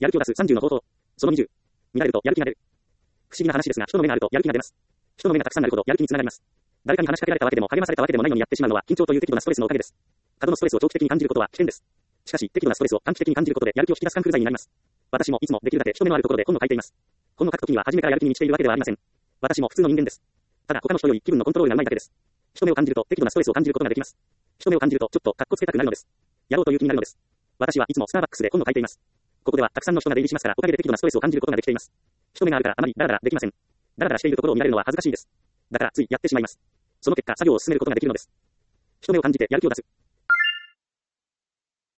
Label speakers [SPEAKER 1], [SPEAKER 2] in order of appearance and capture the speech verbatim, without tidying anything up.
[SPEAKER 1] やる気を出すさんじゅうの方法。そのにじゅう。見られるとやる気が出る。不思議な話ですが、人の目があるとやる気が出ます。人の目がたくさんあるほどやる気につながります。誰かに話しかけられたわけでも励まされたわけでもないのにやってしまうのは緊張という適度なストレスのおかげです。過度のストレスを長期的に感じることは危険です。しかし、適度なストレスを短期的に感じることでやる気を引き出すカンフル剤になります。私もいつもできるだけ人目のあるところで本を書いています。本を書くときには初めからやる気に満ちているわけではありません。私も普通の人間です。ただ他の人より気分のコントロールがうまいだけです。人目を感じると適度なストレスを感じることができます。人目を感じるとちょっとカッコつけたくなるのです。やろうという気になるのです。私はいつもスターバックスで本を書いています。ここではたくさんの人が出入りしますからおかげで適度なストレスを感じることができています。人目があるからあまりダラダラできません。ダラダラしているところを見られるのは恥ずかしいです。だからついやってしまいます。その結果作業を進めることができるのです。人目を感じてやる気を出す。